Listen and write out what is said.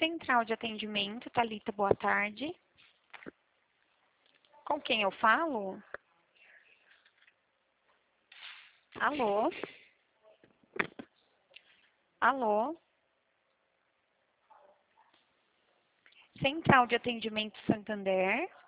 Central de atendimento, Thalita, boa tarde. Com quem eu falo? Alô? Alô? Central de atendimento Santander.